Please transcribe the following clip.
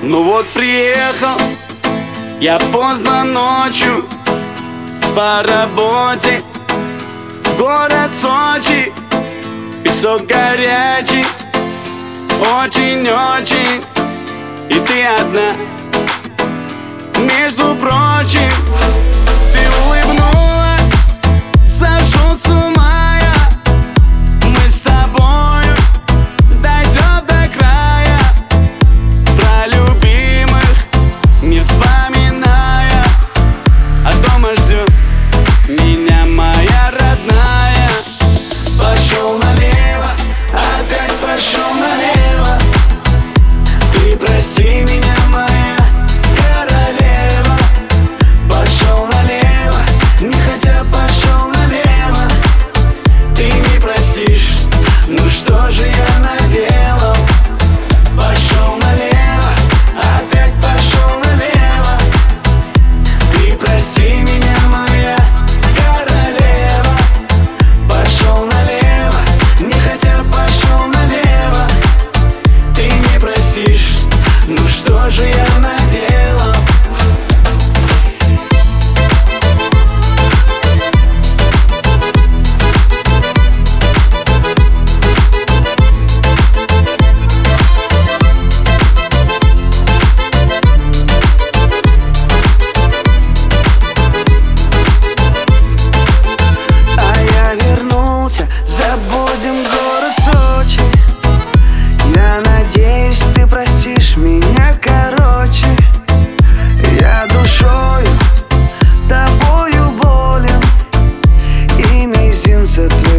Ну вот приехал я поздно ночью по работе в город Сочи. Песок горячий, очень-очень, и ты одна. Между прочим, ты улыбнулась, сошел с ума я. Мы с тобою дойдем до края, про любимых не вспоминая, а дома ждет меня моя родная. Пошел налево, опять пошел налево. Ты прости меня, моя королева. Пошел налево, не хотя пошел налево. Ты не простишь, ну что же я наделал? Пошел налево, опять пошел налево. Ты прости меня, моя королева. Пошел налево, не хотя пошел налево. Ты не простишь, ну что же я наделал? Забудем город Сочи. Я надеюсь, ты простишь меня, короче. Я душою тобою болен, и мизинца твоего